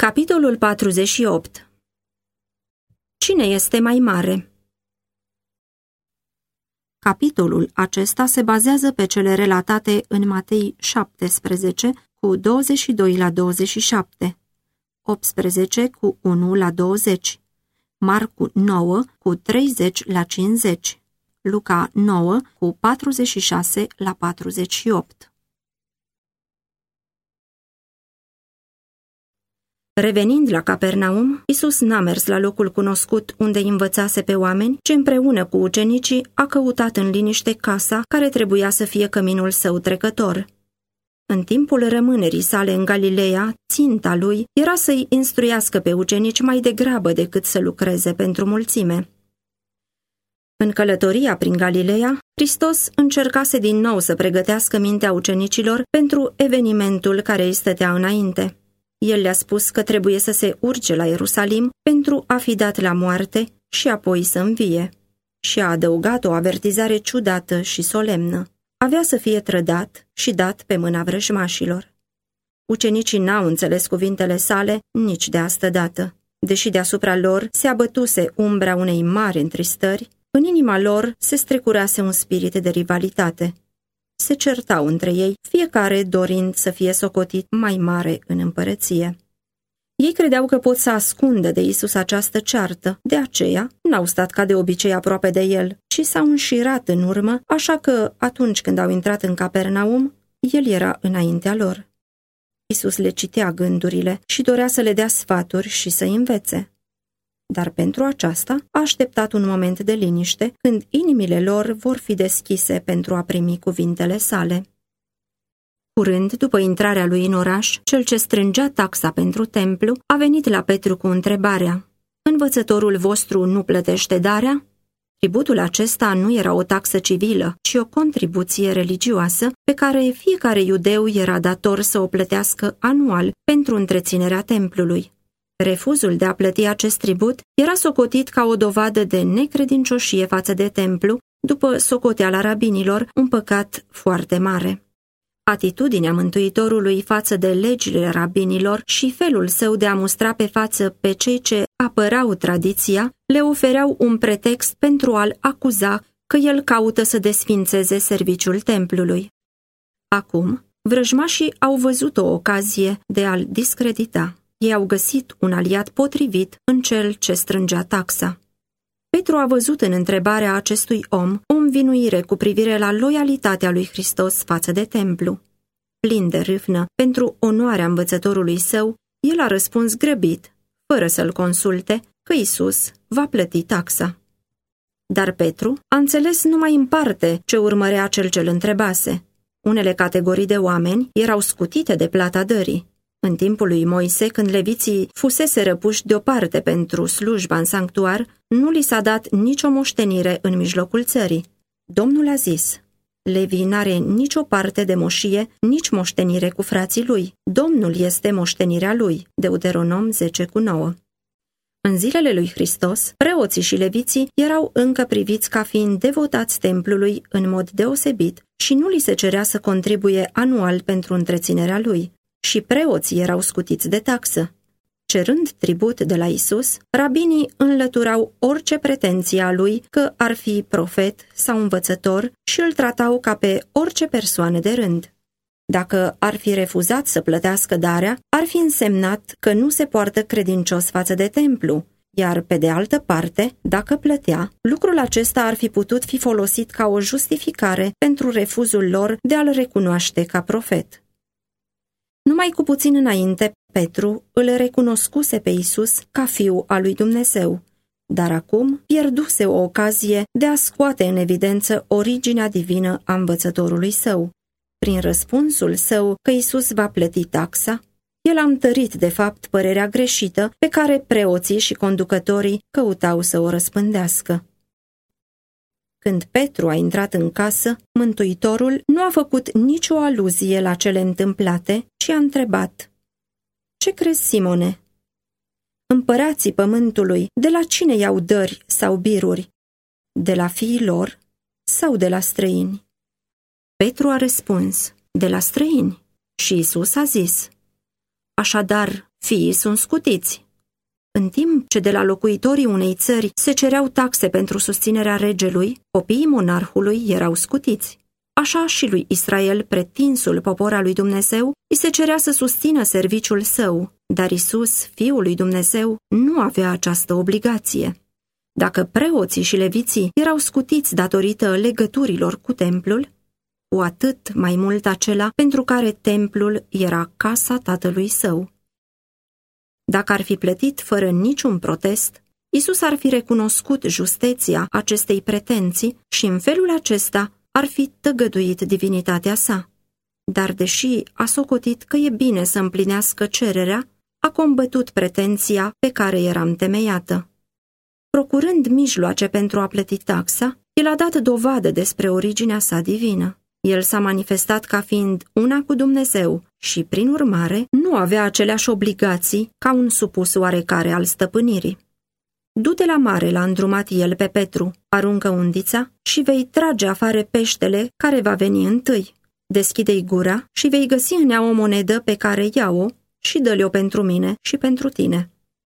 Capitolul 48. Cine este mai mare? Capitolul acesta se bazează pe cele relatate în Matei 17 cu 22 la 27, 18 cu 1 la 20, Marcu 9 cu 30 la 50, Luca 9 cu 46 la 48. Revenind la Capernaum, Iisus n-a mers la locul cunoscut unde învățase pe oameni, ci împreună cu ucenicii a căutat în liniște casa care trebuia să fie căminul său trecător. În timpul rămânerii sale în Galileea, ținta lui era să-i instruiască pe ucenici mai degrabă decât să lucreze pentru mulțime. În călătoria prin Galileea, Hristos încercase din nou să pregătească mintea ucenicilor pentru evenimentul care îi stătea înainte. El le-a spus că trebuie să se urce la Ierusalim pentru a fi dat la moarte și apoi să învie. Și a adăugat o avertizare ciudată și solemnă. Avea să fie trădat și dat pe mâna vrăjmașilor. Ucenicii n-au înțeles cuvintele sale nici de astădată. Deși deasupra lor se abătuse umbra unei mari întristări, în inima lor se strecurase un spirit de rivalitate. Se certau între ei, fiecare dorind să fie socotit mai mare în împărăție. Ei credeau că pot să ascundă de Iisus această ceartă, de aceea n-au stat ca de obicei aproape de el, ci s-au înșirat în urmă, așa că atunci când au intrat în Capernaum, el era înaintea lor. Iisus le citea gândurile și dorea să le dea sfaturi și să-i învețe. Dar pentru aceasta a așteptat un moment de liniște, când inimile lor vor fi deschise pentru a primi cuvintele sale. Curând, după intrarea lui în oraș, cel ce strângea taxa pentru templu a venit la Petru cu întrebarea: Învățătorul vostru nu plătește darea? Tributul acesta nu era o taxă civilă, ci o contribuție religioasă pe care fiecare iudeu era dator să o plătească anual pentru întreținerea templului. Refuzul de a plăti acest tribut era socotit ca o dovadă de necredincioșie față de templu, după socoteala rabinilor, un păcat foarte mare. Atitudinea Mântuitorului față de legile rabinilor și felul său de a mustra pe față pe cei ce apărau tradiția le ofereau un pretext pentru a-l acuza că el caută să desfințeze serviciul templului. Acum, vrăjmașii au văzut o ocazie de a-l discredita. Ei au găsit un aliat potrivit în cel ce strângea taxa. Petru a văzut în întrebarea acestui om o învinuire cu privire la loialitatea lui Hristos față de templu. Plin de râvnă pentru onoarea învățătorului său, el a răspuns grăbit, fără să-l consulte, că Iisus va plăti taxa. Dar Petru a înțeles numai în parte ce urmărea cel ce-l întrebase. Unele categorii de oameni erau scutite de plata dării. În timpul lui Moise, când leviții fusese răpuși deoparte pentru slujba în sanctuar, nu li s-a dat nicio moștenire în mijlocul țării. Domnul a zis: Levi n-are nicio parte de moșie, nici moștenire cu frații lui. Domnul este moștenirea lui. Deuteronom 10:9. În zilele lui Hristos, preoții și leviții erau încă priviți ca fiind devotați templului în mod deosebit și nu li se cerea să contribuie anual pentru întreținerea lui. Și preoții erau scutiți de taxă. Cerând tribut de la Iisus, rabinii înlăturau orice pretenție a lui că ar fi profet sau învățător și îl tratau ca pe orice persoană de rând. Dacă ar fi refuzat să plătească darea, ar fi însemnat că nu se poartă credincios față de templu, iar pe de altă parte, dacă plătea, lucrul acesta ar fi putut fi folosit ca o justificare pentru refuzul lor de a-l recunoaște ca profet. Numai cu puțin înainte, Petru îl recunoscuse pe Iisus ca fiu al lui Dumnezeu, dar acum pierduse o ocazie de a scoate în evidență originea divină a învățătorului său. Prin răspunsul său că Iisus va plăti taxa, el a întărit de fapt părerea greșită pe care preoții și conducătorii căutau să o răspândească. Când Petru a intrat în casă, Mântuitorul nu a făcut nicio aluzie la cele întâmplate, ci a întrebat: Ce crezi, Simone? Împărații pământului, de la cine iau dări sau biruri? De la fiii lor sau de la străini? Petru a răspuns: De la străini. Și Iisus a zis: Așadar, fiii sunt scutiți. În timp ce de la locuitorii unei țări se cereau taxe pentru susținerea regelui, copiii monarhului erau scutiți. Așa și lui Israel, pretinsul popor al lui Dumnezeu, îi se cerea să susțină serviciul său, dar Isus, Fiul lui Dumnezeu, nu avea această obligație. Dacă preoții și leviții erau scutiți datorită legăturilor cu templul, cu atât mai mult acela pentru care templul era casa tatălui său. Dacă ar fi plătit fără niciun protest, Isus ar fi recunoscut justeția acestei pretenții și în felul acesta ar fi tăgăduit divinitatea sa. Dar deși a socotit că e bine să împlinească cererea, a combătut pretenția pe care era întemeiată. Procurând mijloace pentru a plăti taxa, el a dat dovadă despre originea sa divină. El s-a manifestat ca fiind una cu Dumnezeu și, prin urmare, nu avea aceleași obligații ca un supus oarecare al stăpânirii. Du-te la mare, l-a îndrumat el pe Petru, aruncă undița și vei trage afară peștele care va veni întâi. Deschide-i gura și vei găsi în ea o monedă pe care ia-o și dă-le-o pentru mine și pentru tine.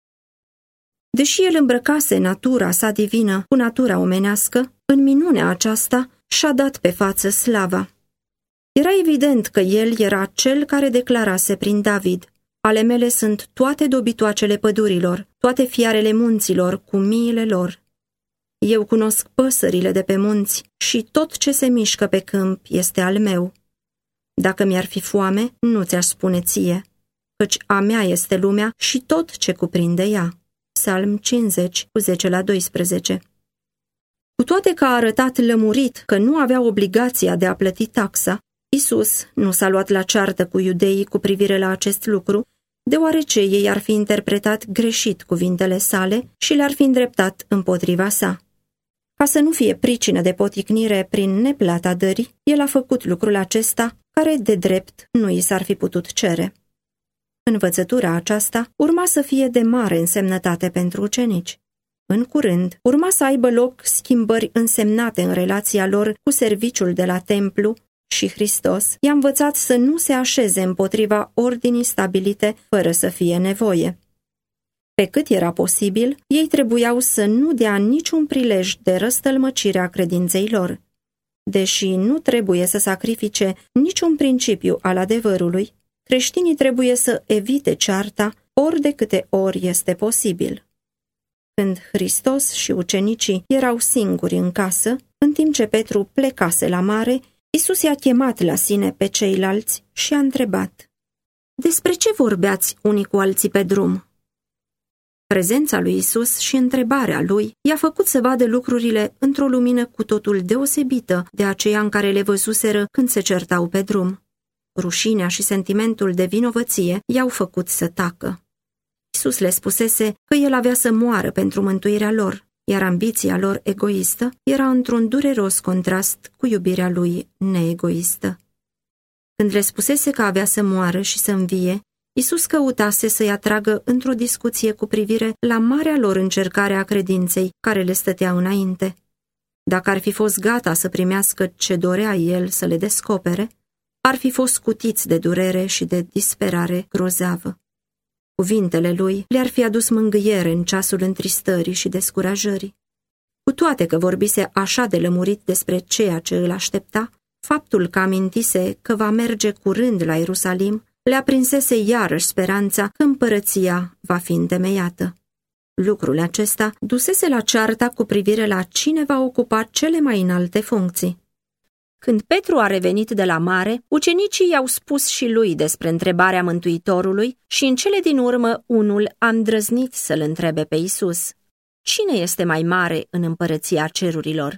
Deși el îmbrăcase natura sa divină cu natura omenească, în minunea aceasta și-a dat pe față slava. Era evident că el era cel care declarase prin David: ale mele sunt toate dobitoacele pădurilor, toate fiarele munților cu miile lor. Eu cunosc păsările de pe munți și tot ce se mișcă pe câmp este al meu. Dacă mi-ar fi foame, nu ți-aș spune ție, căci a mea este lumea și tot ce cuprinde ea. Psalm 50, 10-12. Cu toate că a arătat lămurit că nu avea obligația de a plăti taxa, Isus nu s-a luat la ceartă cu iudeii cu privire la acest lucru, deoarece ei ar fi interpretat greșit cuvintele sale și le-ar fi îndreptat împotriva sa. Ca să nu fie pricină de poticnire prin neplata dării, el a făcut lucrul acesta, care de drept nu i s-ar fi putut cere. Învățătura aceasta urma să fie de mare însemnătate pentru ucenici. În curând, urma să aibă loc schimbări însemnate în relația lor cu serviciul de la templu și Hristos i-a învățat să nu se așeze împotriva ordinii stabilite fără să fie nevoie. Pe cât era posibil, ei trebuiau să nu dea niciun prilej de răstălmăcire a credinței lor. Deși nu trebuie să sacrifice niciun principiu al adevărului, creștinii trebuie să evite cearta ori de câte ori este posibil. Când Hristos și ucenicii erau singuri în casă, în timp ce Petru plecase la mare, Isus i-a chemat la sine pe ceilalți și a întrebat: despre ce vorbeați unii cu alții pe drum? Prezența lui Isus și întrebarea lui i-a făcut să vadă lucrurile într-o lumină cu totul deosebită de aceea în care le văzuseră când se certau pe drum. Rușinea și sentimentul de vinovăție i-au făcut să tacă. Isus le spusese că el avea să moară pentru mântuirea lor, iar ambiția lor egoistă era într-un dureros contrast cu iubirea lui neegoistă. Când le spusese că avea să moară și să învie, Isus căutase să-i atragă într-o discuție cu privire la marea lor încercare a credinței care le stătea înainte. Dacă ar fi fost gata să primească ce dorea el să le descopere, ar fi fost scutiți de durere și de disperare grozavă. Cuvintele lui le-ar fi adus mângâiere în ceasul întristării și descurajării. Cu toate că vorbise așa de lămurit despre ceea ce îl aștepta, faptul că amintise că va merge curând la Ierusalim le aprinsese iarăși speranța că împărăția va fi întemeiată. Lucrul acesta dusese la cearta cu privire la cine va ocupa cele mai înalte funcții. Când Petru a revenit de la mare, ucenicii i-au spus și lui despre întrebarea Mântuitorului și în cele din urmă unul a îndrăznit să-l întrebe pe Isus: cine este mai mare în împărăția cerurilor?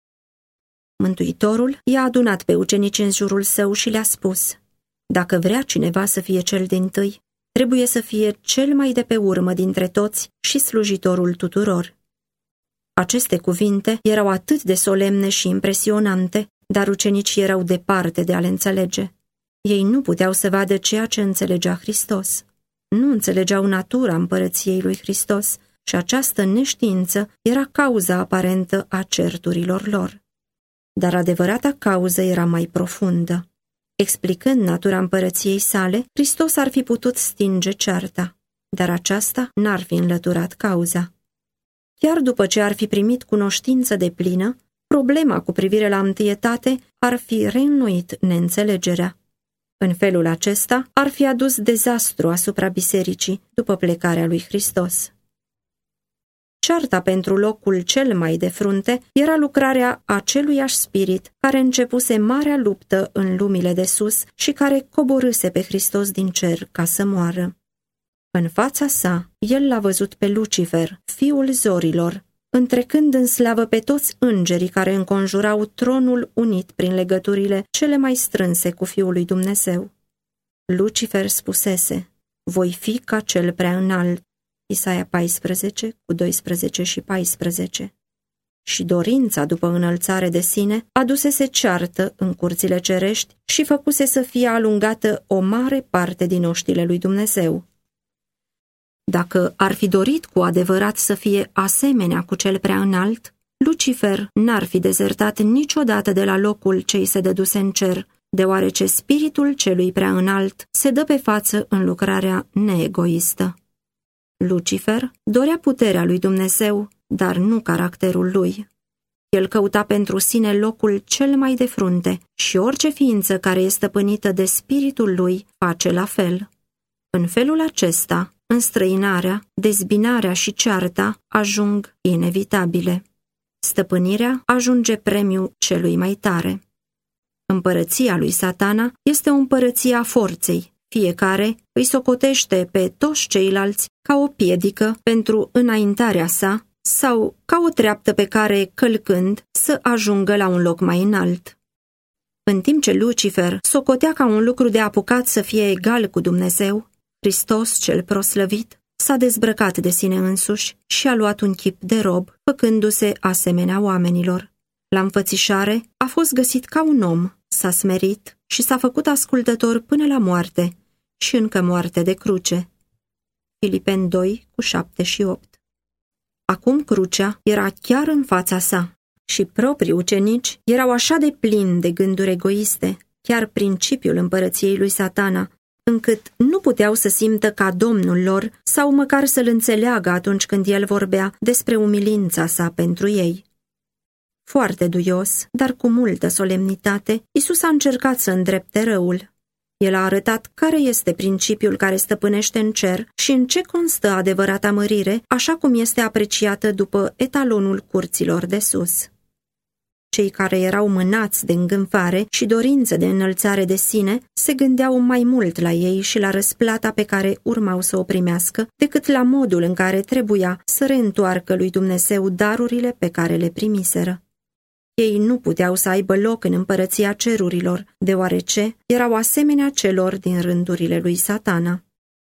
Mântuitorul i-a adunat pe ucenici în jurul său și le-a spus: dacă vrea cineva să fie cel dintâi, trebuie să fie cel mai de pe urmă dintre toți și slujitorul tuturor. Aceste cuvinte erau atât de solemne și impresionante, dar ucenicii erau departe de a le înțelege. Ei nu puteau să vadă ceea ce înțelegea Hristos. Nu înțelegeau natura împărăției lui Hristos și această neștiință era cauza aparentă a certurilor lor. Dar adevărata cauză era mai profundă. Explicând natura împărăției sale, Hristos ar fi putut stinge cearta. dar aceasta n-ar fi înlăturat cauza. Chiar după ce ar fi primit cunoștință deplină, problema cu privire la întâietate ar fi reînnoit neînțelegerea. În felul acesta ar fi adus dezastru asupra bisericii după plecarea lui Hristos. Cearta pentru locul cel mai de frunte era lucrarea aceluiași spirit care începuse marea luptă în lumile de sus și care coborâse pe Hristos din cer ca să moară. În fața sa, el l-a văzut pe Lucifer, fiul zorilor, întrecând în slavă pe toți îngerii care înconjurau tronul unit prin legăturile cele mai strânse cu Fiul lui Dumnezeu. Lucifer spusese: voi fi ca cel prea înalt. Isaia 14, cu 12 și 14. Și dorința după înălțare de sine adusese ceartă în curțile cerești și făcuse să fie alungată o mare parte din oștile lui Dumnezeu. Dacă ar fi dorit cu adevărat să fie asemenea cu cel prea înalt, Lucifer n-ar fi dezertat niciodată de la locul ce îi se dăduse în cer, deoarece spiritul celui prea înalt se dă pe față în lucrarea neegoistă. Lucifer dorea puterea lui Dumnezeu, dar nu caracterul lui. El căuta pentru sine locul cel mai de frunte și orice ființă care este stăpânită de spiritul lui face la fel. În felul acesta, înstrăinarea, dezbinarea și cearta ajung inevitabile. Stăpânirea ajunge premiul celui mai tare. Împărăția lui Satana este o împărăție a forței. Fiecare îi socotește pe toți ceilalți ca o piedică pentru înaintarea sa sau ca o treaptă pe care, călcând, să ajungă la un loc mai înalt. În timp ce Lucifer socotea ca un lucru de apucat să fie egal cu Dumnezeu, Hristos cel proslăvit s-a dezbrăcat de sine însuși și a luat un chip de rob, făcându-se asemenea oamenilor. La înfățișare a fost găsit ca un om, s-a smerit și s-a făcut ascultător până la moarte și încă moarte de cruce. Filipeni 2, cu 7 și 8. Acum crucea era chiar în fața sa și proprii ucenici erau așa de plini de gânduri egoiste, chiar principiul împărăției lui Satana, încât nu puteau să simtă ca Domnul lor sau măcar să-l înțeleagă atunci când el vorbea despre umilința sa pentru ei. Foarte duios, dar cu multă solemnitate, Iisus a încercat să îndrepte răul. El a arătat care este principiul care stăpânește în cer și în ce constă adevărata mărire, așa cum este apreciată după etalonul curților de sus. Cei care erau mânați de îngânfare și dorință de înălțare de sine se gândeau mai mult la ei și la răsplata pe care urmau să o primească, decât la modul în care trebuia să reîntoarcă lui Dumnezeu darurile pe care le primiseră. Ei nu puteau să aibă loc în împărăția cerurilor, deoarece erau asemenea celor din rândurile lui Satana.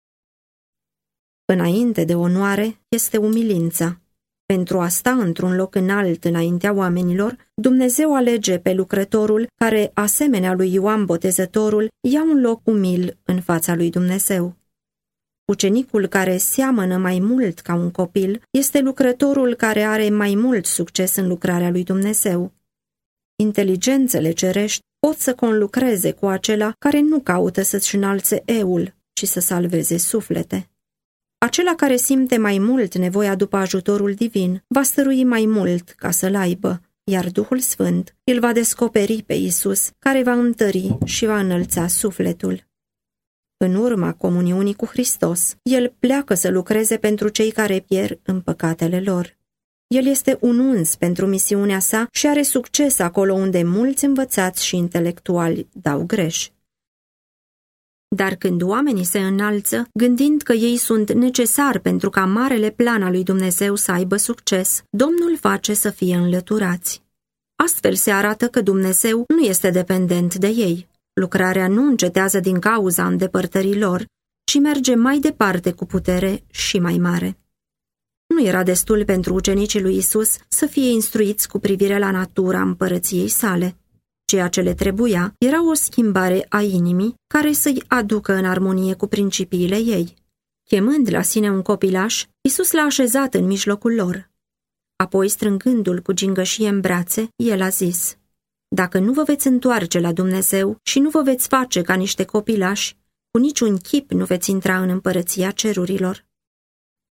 Înainte de onoare este umilința. Pentru a sta într-un loc înalt înaintea oamenilor, Dumnezeu alege pe lucrătorul care, asemenea lui Ioan Botezătorul, ia un loc umil în fața lui Dumnezeu. Ucenicul care seamănă mai mult ca un copil este lucrătorul care are mai mult succes în lucrarea lui Dumnezeu. Inteligențele cerești pot să conlucreze cu acela care nu caută să-și înalțe eul, ci să salveze suflete. Acela care simte mai mult nevoia după ajutorul divin va stărui mai mult ca să-l aibă, iar Duhul Sfânt îl va descoperi pe Iisus, care va întări și va înălța sufletul. În urma comuniunii cu Hristos, El pleacă să lucreze pentru cei care pierd în păcatele lor. El este un uns pentru misiunea sa și are succes acolo unde mulți învățați și intelectuali dau greș. Dar când oamenii se înalță, gândind că ei sunt necesari pentru ca marele plan al lui Dumnezeu să aibă succes, Domnul face să fie înlăturați. Astfel se arată că Dumnezeu nu este dependent de ei. Lucrarea nu încetează din cauza îndepărtării lor, ci merge mai departe cu putere și mai mare. Nu era destul pentru ucenicii lui Isus să fie instruiți cu privire la natura împărăției sale. Ceea ce le trebuia era o schimbare a inimii care să-i aducă în armonie cu principiile ei. Chemând la sine un copilaș, Isus l-a așezat în mijlocul lor. Apoi, strângându-l cu gingășie în brațe, el a zis: Dacă nu vă veți întoarce la Dumnezeu și nu vă veți face ca niște copilași, cu niciun chip nu veți intra în împărăția cerurilor.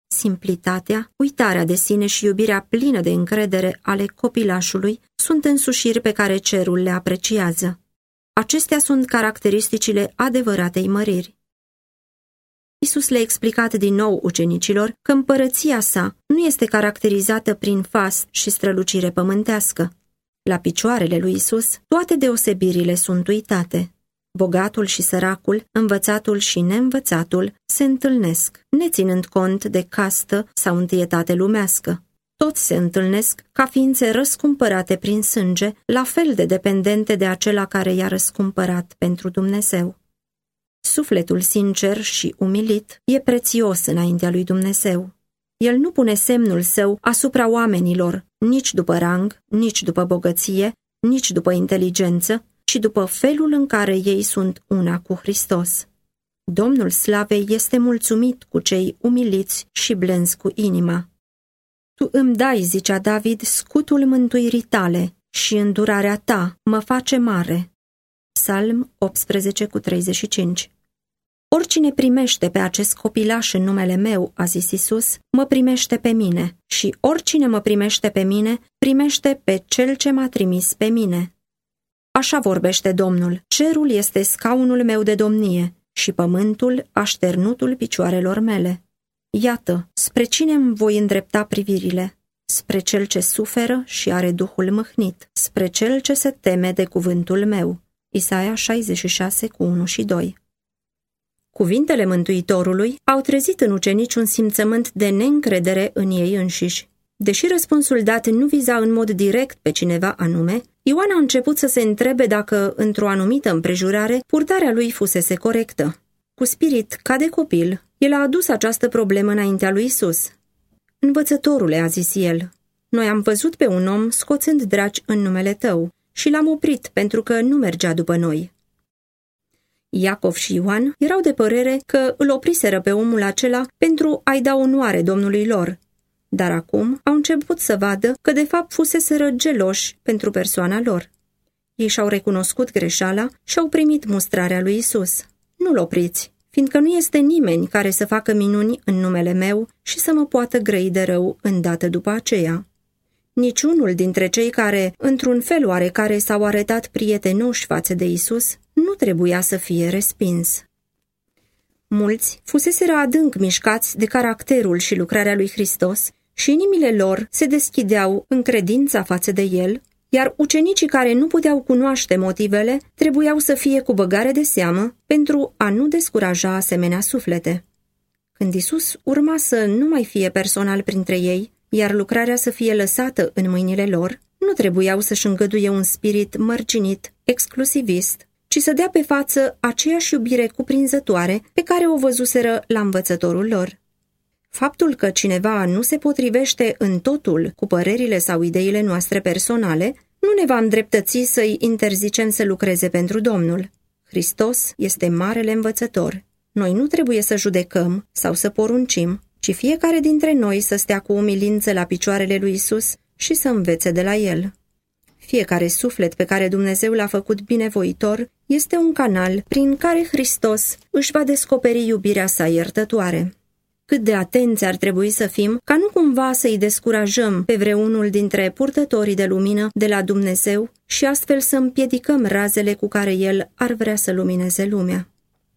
Simplitatea, uitarea de sine și iubirea plină de încredere ale copilașului sunt însușiri pe care cerul le apreciază. Acestea sunt caracteristicile adevăratei măriri. Iisus le-a explicat din nou ucenicilor că împărăția sa nu este caracterizată prin fast și strălucire pământească. La picioarele lui Iisus, toate deosebirile sunt uitate. Bogatul și săracul, învățatul și neînvățatul se întâlnesc, neținând cont de castă sau întâietate lumească. Toți se întâlnesc ca ființe răscumpărate prin sânge, la fel de dependente de acela care i-a răscumpărat pentru Dumnezeu. Sufletul sincer și umilit e prețios înaintea lui Dumnezeu. El nu pune semnul său asupra oamenilor, nici după rang, nici după bogăție, nici după inteligență, ci după felul în care ei sunt una cu Hristos. Domnul Slavei este mulțumit cu cei umiliți și blânzi cu inima. Tu îmi dai, zicea David, scutul mântuirii tale și îndurarea ta mă face mare. Psalm 18:35. Oricine primește pe acest copilaș în numele meu, a zis Iisus, mă primește pe mine, și oricine mă primește pe mine, primește pe cel ce m-a trimis pe mine. Așa vorbește Domnul, cerul este scaunul meu de domnie și pământul așternutul picioarelor mele. Iată, spre cine îmi voi îndrepta privirile? Spre cel ce suferă și are duhul mâhnit, spre cel ce se teme de cuvântul meu. Isaia 66:1-2. Cuvintele Mântuitorului au trezit în ucenici un simțământ de neîncredere în ei înșiși. Deși răspunsul dat nu viza în mod direct pe cineva anume, Ioan a început să se întrebe dacă, într-o anumită împrejurare, purtarea lui fusese corectă. Cu spirit ca de copil, el a adus această problemă înaintea lui Isus. Învățătorule, a zis el, noi am văzut pe un om scoțând draci în numele tău și l-am oprit pentru că nu mergea după noi. Iacov și Ioan erau de părere că îl opriseră pe omul acela pentru a-i da onoare Domnului lor, dar acum au început să vadă că de fapt fuseseră geloși pentru persoana lor. Ei și-au recunoscut greșeala și au primit mustrarea lui Isus. Nu-l opriți, fiindcă nu este nimeni care să facă minuni în numele meu și să mă poată grăi de rău îndată după aceea. Niciunul dintre cei care, într-un fel oarecare, s-au arătat prietenoși față de Isus, nu trebuia să fie respins. Mulți fuseseră adânc mișcați de caracterul și lucrarea lui Hristos și inimile lor se deschideau în credința față de el, iar ucenicii care nu puteau cunoaște motivele trebuiau să fie cu băgare de seamă pentru a nu descuraja asemenea suflete. Când Isus urma să nu mai fie personal printre ei, iar lucrarea să fie lăsată în mâinile lor, nu trebuiau să-și îngăduie un spirit mărginit, exclusivist, ci să dea pe față aceeași iubire cuprinzătoare pe care o văzuseră la învățătorul lor. Faptul că cineva nu se potrivește în totul cu părerile sau ideile noastre personale nu ne va îndreptăți să-i interzicem să lucreze pentru Domnul. Hristos este marele învățător. Noi nu trebuie să judecăm sau să poruncim, ci fiecare dintre noi să stea cu umilință la picioarele lui Isus și să învețe de la el. Fiecare suflet pe care Dumnezeu l-a făcut binevoitor este un canal prin care Hristos își va descoperi iubirea sa iertătoare. Cât de atenți ar trebui să fim ca nu cumva să-i descurajăm pe vreunul dintre purtătorii de lumină de la Dumnezeu și astfel să împiedicăm razele cu care El ar vrea să lumineze lumea.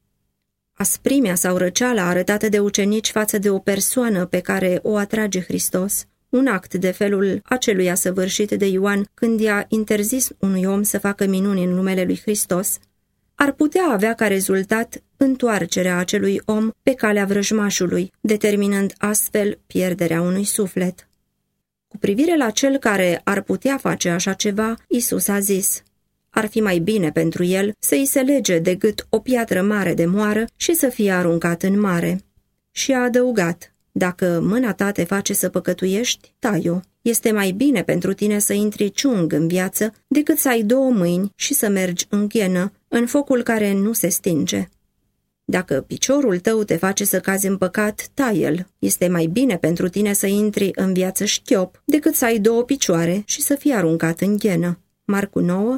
Asprimea sau răceala arătată de ucenici față de o persoană pe care o atrage Hristos, un act de felul aceluia săvârșit de Ioan când i-a interzis unui om să facă minuni în numele lui Hristos, ar putea avea ca rezultat întoarcerea acelui om pe calea vrăjmașului, determinând astfel pierderea unui suflet. Cu privire la cel care ar putea face așa ceva, Isus a zis: ar fi mai bine pentru el să-i se lege de gât o piatră mare de moară și să fie aruncat în mare. Și a adăugat: dacă mâna ta te face să păcătuiești, tai-o. Este mai bine pentru tine să intri ciung în viață decât să ai 2 mâini și să mergi în ghenă, în focul care nu se stinge. Dacă piciorul tău te face să cazi în păcat, tai-l. Este mai bine pentru tine să intri în viață șchiop decât să ai 2 picioare și să fii aruncat în ghenă. Marcu 9,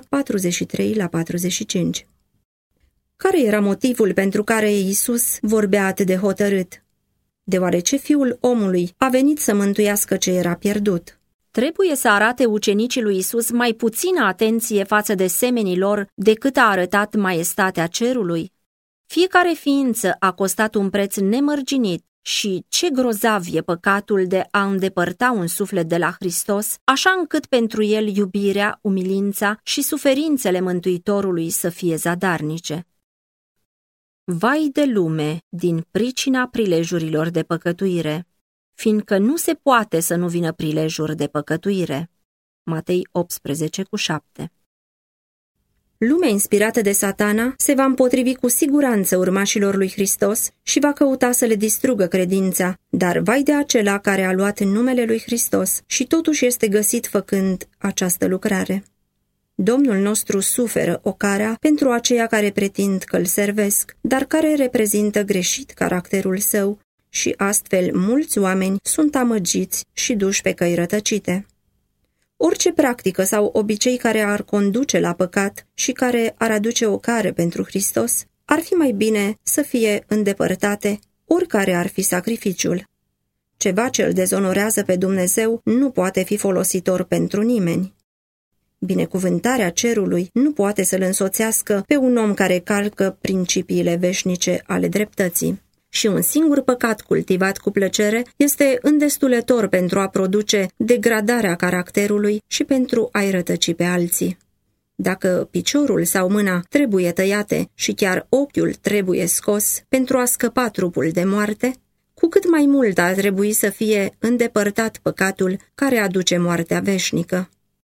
43-45. Care era motivul pentru care Iisus vorbea atât de hotărât? deoarece Fiul omului a venit să mântuiască ce era pierdut. Trebuie să arate ucenicii lui Isus mai puțină atenție față de semenii lor decât a arătat maestatea cerului. Fiecare ființă a costat un preț nemărginit și ce grozav e păcatul de a îndepărta un suflet de la Hristos, așa încât pentru el iubirea, umilința și suferințele Mântuitorului să fie zadarnice. Vai de lume din pricina prilejurilor de păcătuire, fiindcă nu se poate să nu vină prilejuri de păcătuire. Matei 18:7. Lumea inspirată de Satana se va împotrivi cu siguranță urmașilor lui Hristos și va căuta să le distrugă credința, dar vai de acela care a luat numele lui Hristos și totuși este găsit făcând această lucrare. Domnul nostru suferă ocarea pentru aceia care pretind că îl servesc, dar care reprezintă greșit caracterul său și astfel mulți oameni sunt amăgiți și duși pe căi rătăcite. Orice practică sau obicei care ar conduce la păcat și care ar aduce ocare pentru Hristos, ar fi mai bine să fie îndepărtate, oricare ar fi sacrificiul. Ceva ce îl dezonorează pe Dumnezeu nu poate fi folositor pentru nimeni. Binecuvântarea cerului nu poate să-l însoțească pe un om care calcă principiile veșnice ale dreptății. Și un singur păcat cultivat cu plăcere este îndestulător pentru a produce degradarea caracterului și pentru a-i rătăci pe alții. Dacă piciorul sau mâna trebuie tăiate și chiar ochiul trebuie scos pentru a scăpa trupul de moarte, cu cât mai mult ar trebui să fie îndepărtat păcatul care aduce moartea veșnică.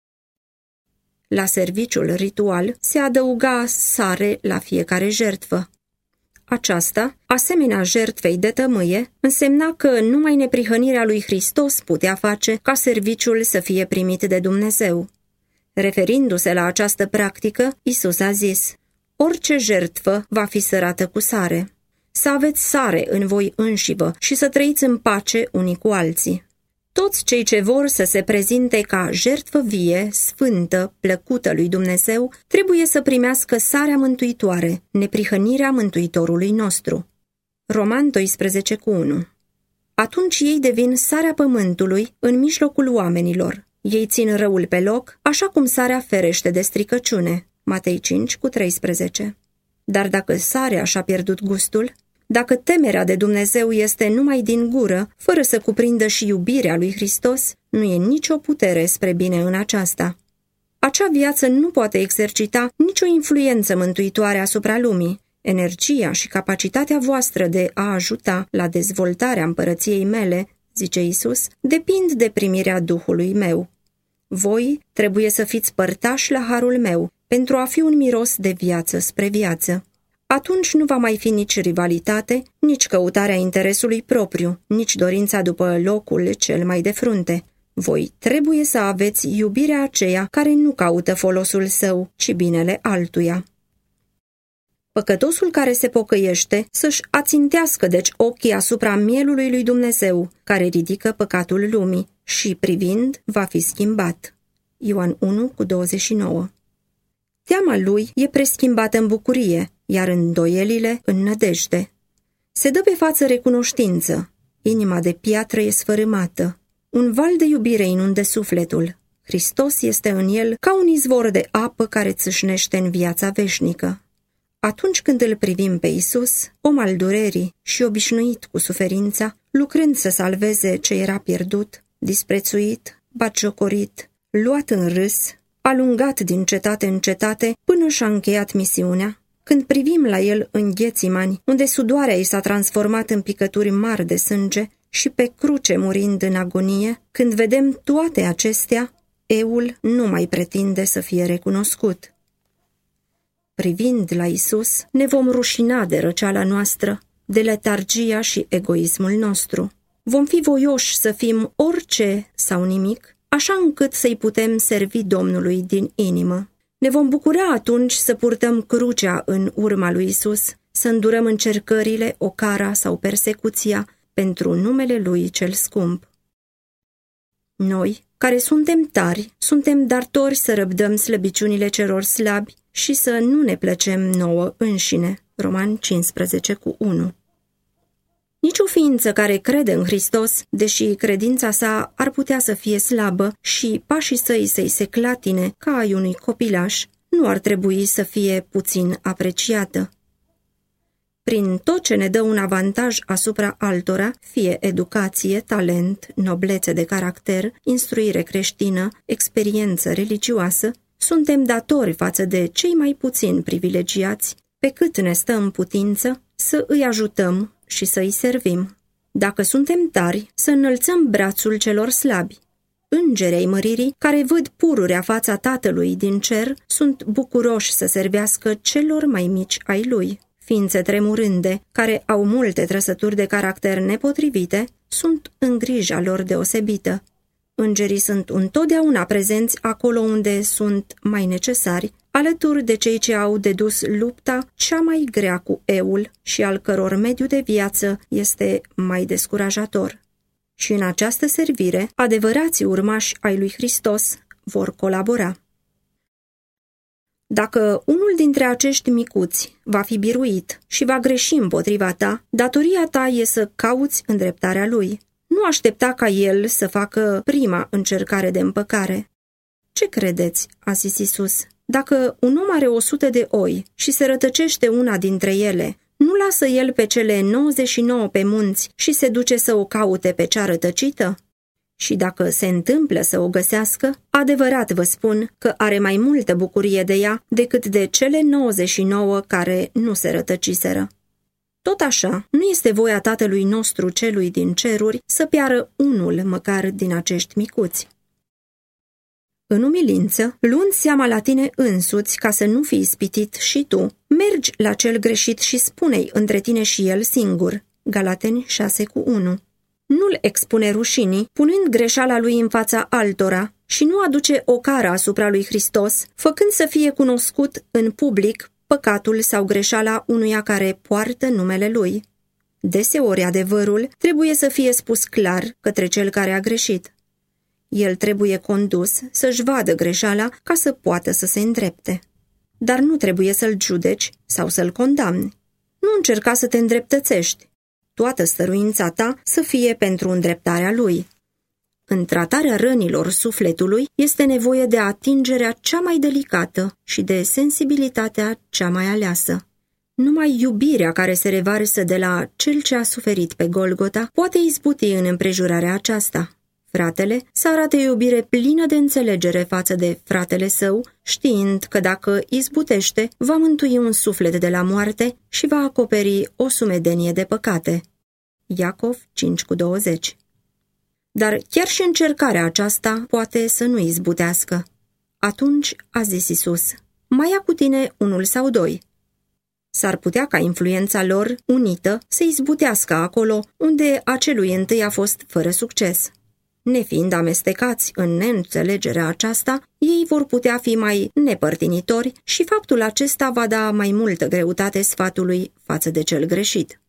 La serviciul ritual se adăuga sare la fiecare jertfă. Aceasta, asemenea jertfei de tămâie, însemna că numai neprihănirea lui Hristos putea face ca serviciul să fie primit de Dumnezeu. Referindu-se la această practică, Isus a zis: orice jertfă va fi sărată cu sare. Să aveți sare în voi înșivă și să trăiți în pace unii cu alții. Toți cei ce vor să se prezinte ca jertfă vie, sfântă, plăcută lui Dumnezeu, trebuie să primească sarea mântuitoare, neprihănirea Mântuitorului nostru. Roman 12:1. Atunci ei devin sarea pământului în mijlocul oamenilor. Ei țin răul pe loc, așa cum sarea ferește de stricăciune. Matei 5:13. Dar dacă sarea și-a pierdut gustul, dacă temerea de Dumnezeu este numai din gură, fără să cuprindă și iubirea lui Hristos, nu e nicio putere spre bine în aceasta. Acea viață nu poate exercita nicio influență mântuitoare asupra lumii. Energia și capacitatea voastră de a ajuta la dezvoltarea împărăției mele, zice Isus, depind de primirea Duhului meu. Voi trebuie să fiți părtași la harul meu, pentru a fi un miros de viață spre viață. Atunci nu va mai fi nici rivalitate, nici căutarea interesului propriu, nici dorința după locul cel mai de frunte. Voi trebuie să aveți iubirea aceea care nu caută folosul său, ci binele altuia. Păcătosul care se pocăiește să-și ațintească deci ochii asupra mielului lui Dumnezeu, care ridică păcatul lumii, și privind va fi schimbat. Ioan 1:29. Teama lui e preschimbată în bucurie, iar îndoielile în nădejde. Se dă pe față recunoștință, inima de piatră e sfărâmată, un val de iubire inunde sufletul. Hristos este în el ca un izvor de apă care țâșnește în viața veșnică. Atunci când îl privim pe Isus, om al durerii și obișnuit cu suferința, lucrând să salveze ce era pierdut, disprețuit, batjocorit, luat în râs, alungat din cetate în cetate până și-a încheiat misiunea, când privim la el în Ghețimani, unde sudoarea i s-a transformat în picături mari de sânge și pe cruce murind în agonie, când vedem toate acestea, eul nu mai pretinde să fie recunoscut. Privind la Isus, ne vom rușina de răceala noastră, de letargia și egoismul nostru. Vom fi voioși să fim orice sau nimic, așa încât să-i putem servi Domnului din inimă. Ne vom bucura atunci să purtăm crucea în urma lui Isus, să îndurăm încercările, ocara sau persecuția pentru numele Lui cel scump. Noi, care suntem tari, suntem datori să răbdăm slăbiciunile celor slabi și să nu ne plăcem nouă înșine. Roman 15:1. Nici o ființă care crede în Hristos, deși credința sa ar putea să fie slabă și pașii săi să-i se clatine ca ai unui copilaș, nu ar trebui să fie puțin apreciată. Prin tot ce ne dă un avantaj asupra altora, fie educație, talent, noblețe de caracter, instruire creștină, experiență religioasă, suntem datori față de cei mai puțin privilegiați, pe cât ne stă în putință să îi ajutăm și să îi servim. Dacă suntem tari, să înălțăm brațul celor slabi. Îngerii măririi, care văd pururea fața Tatălui din cer, sunt bucuroși să servească celor mai mici ai lui. Ființe tremurânde, care au multe trăsături de caracter nepotrivite, sunt în grija lor deosebită. Îngerii sunt întotdeauna prezenți acolo unde sunt mai necesari, alături de cei ce au dedus lupta cea mai grea cu eul și al căror mediu de viață este mai descurajator. Și în această servire, adevărații urmași ai lui Hristos vor colabora. Dacă unul dintre acești micuți va fi biruit și va greși împotriva ta, datoria ta e să cauți îndreptarea lui. Nu aștepta ca el să facă prima încercare de împăcare. Ce credeți, a zis Iisus, dacă un om are 100 de oi și se rătăcește una dintre ele, nu lasă el pe cele 99 pe munți și se duce să o caute pe cea rătăcită? Și dacă se întâmplă să o găsească, adevărat vă spun că are mai multă bucurie de ea decât de cele 99 care nu se rătăciseră. Tot așa, nu este voia Tatălui nostru celui din ceruri să piară unul măcar din acești micuți. În umilință, luând seama la tine însuți ca să nu fii ispitit și tu, mergi la cel greșit și spune-i între tine și el singur. Galateni 6:1. Nu-l expune rușinii, punând greșeala lui în fața altora și nu aduce o cară asupra lui Hristos, făcând să fie cunoscut în public păcatul sau greșeala unuia care poartă numele lui. Deseori adevărul trebuie să fie spus clar către cel care a greșit. El trebuie condus să-și vadă greșeala ca să poată să se îndrepte. Dar nu trebuie să-l judeci sau să-l condamni. Nu încerca să te îndreptățești. Toată stăruința ta să fie pentru îndreptarea lui. În tratarea rănilor sufletului este nevoie de atingerea cea mai delicată și de sensibilitatea cea mai aleasă. Numai iubirea care se revarsă de la cel ce a suferit pe Golgota poate izbuti în împrejurarea aceasta. Fratele să arate iubire plină de înțelegere față de fratele său, știind că dacă izbutește, va mântui un suflet de la moarte și va acoperi o sumedenie de păcate. Iacov 5:20. Dar chiar și încercarea aceasta poate să nu izbutească. Atunci a zis Iisus, mai ia cu tine unul sau doi. S-ar putea ca influența lor, unită, să izbutească acolo unde acelui întâi a fost fără succes. Nefiind amestecați în neînțelegerea aceasta, ei vor putea fi mai nepărtinitori și faptul acesta va da mai multă greutate sfatului față de cel greșit.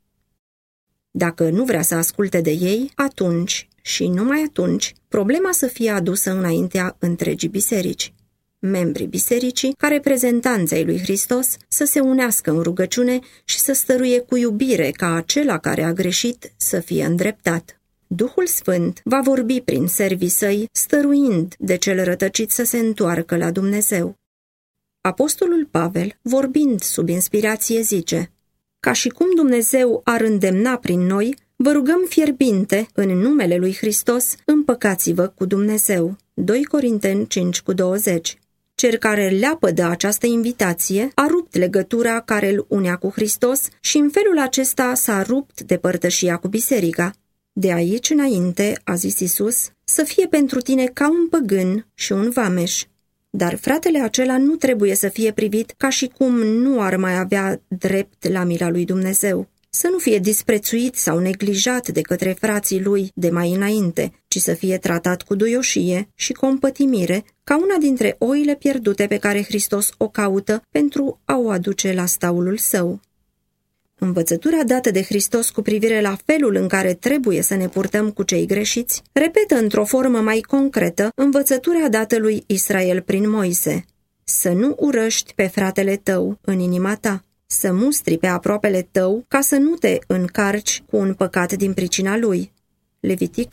Dacă nu vrea să asculte de ei, atunci și numai atunci, problema să fie adusă înaintea întregii biserici. Membrii bisericii, ca reprezentanți ai lui Hristos, să se unească în rugăciune și să stăruie cu iubire ca acela care a greșit să fie îndreptat. Duhul Sfânt va vorbi prin servii săi, stăruind de cel rătăcit să se întoarcă la Dumnezeu. Apostolul Pavel, vorbind sub inspirație, zice: ca și cum Dumnezeu ar îndemna prin noi, vă rugăm fierbinte, în numele lui Hristos, împăcați-vă cu Dumnezeu. 2 Corinteni 5:20. Cel care leapă de această invitație a rupt legătura care îl unea cu Hristos și în felul acesta s-a rupt de părtășia cu biserica. De aici înainte, a zis Iisus, să fie pentru tine ca un păgân și un vameș. Dar fratele acela nu trebuie să fie privit ca și cum nu ar mai avea drept la mila lui Dumnezeu. Să nu fie disprețuit sau neglijat de către frații lui de mai înainte, ci să fie tratat cu duioșie și compătimire ca una dintre oile pierdute pe care Hristos o caută pentru a o aduce la staulul său. Învățătura dată de Hristos cu privire la felul în care trebuie să ne purtăm cu cei greșiți repetă într-o formă mai concretă învățătura dată lui Israel prin Moise. Să nu urăști pe fratele tău în inima ta. să mustri pe aproapele tău ca să nu te încarci cu un păcat din pricina lui. Levitic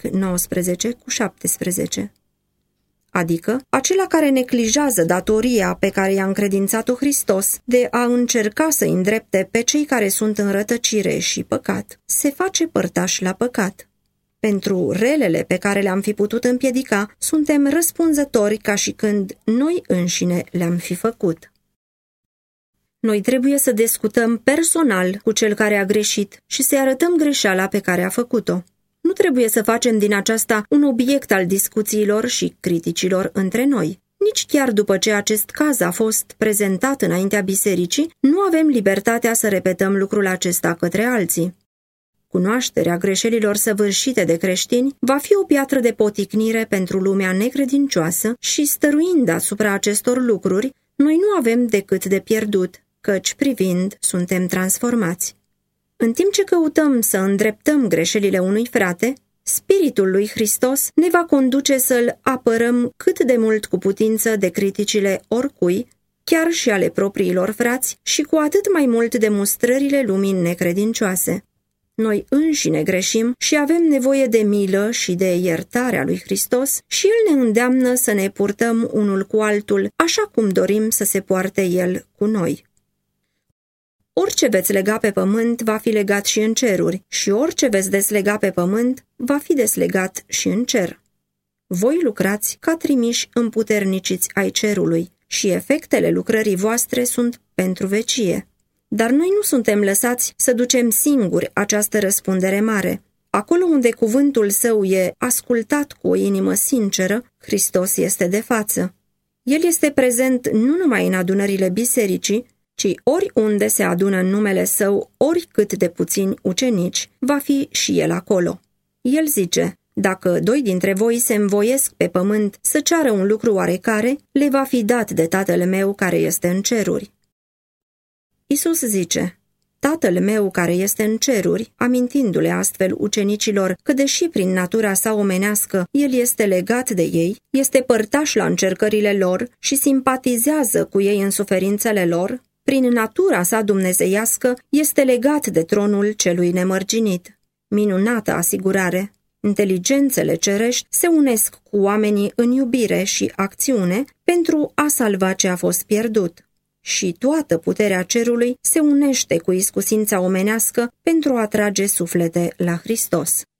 19:17. Adică acela care neglijează datoria pe care i-a încredințat-o Hristos de a încerca să îndrepte pe cei care sunt în rătăcire și păcat, se face părtaș la păcat. Pentru relele pe care le-am fi putut împiedica, suntem răspunzători ca și când noi înșine le-am fi făcut. Noi trebuie să discutăm personal cu cel care a greșit și să-i arătăm greșeala pe care a făcut-o. Nu trebuie să facem din aceasta un obiect al discuțiilor și criticilor între noi. Nici chiar după ce acest caz a fost prezentat înaintea bisericii, nu avem libertatea să repetăm lucrul acesta către alții. Cunoașterea greșelilor săvârșite de creștini va fi o piatră de poticnire pentru lumea necredincioasă și, stăruind asupra acestor lucruri, noi nu avem decât de pierdut, căci privind suntem transformați. În timp ce căutăm să îndreptăm greșelile unui frate, Spiritul lui Hristos ne va conduce să-l apărăm cât de mult cu putință de criticile oricui, chiar și ale propriilor frați, și cu atât mai mult de mustrările lumii necredincioase. Noi înșine greșim și avem nevoie de milă și de iertarea lui Hristos și El ne îndeamnă să ne purtăm unul cu altul așa cum dorim să se poarte El cu noi. Orice veți lega pe pământ va fi legat și în ceruri și orice veți deslega pe pământ va fi deslegat și în cer. Voi lucrați ca trimiși împuterniciți ai cerului și efectele lucrării voastre sunt pentru vecie. Dar noi nu suntem lăsați să ducem singuri această răspundere mare. Acolo unde cuvântul său e ascultat cu o inimă sinceră, Hristos este de față. El este prezent nu numai în adunările bisericii, ci oriunde se adună în numele său oricât de puțini ucenici, va fi și el acolo. El zice: dacă 2 dintre voi se învoiesc pe pământ să ceară un lucru oarecare, le va fi dat de Tatăl meu care este în ceruri. Iisus zice: Tatăl meu care este în ceruri, amintindu-le astfel ucenicilor că deși prin natura sa omenească el este legat de ei, este părtaș la încercările lor și simpatizează cu ei în suferințele lor, prin natura sa dumnezeiască este legat de tronul celui nemărginit. Minunată asigurare! Inteligențele cerești se unesc cu oamenii în iubire și acțiune pentru a salva ce a fost pierdut. Și toată puterea cerului se unește cu iscusința omenească pentru a atrage suflete la Hristos.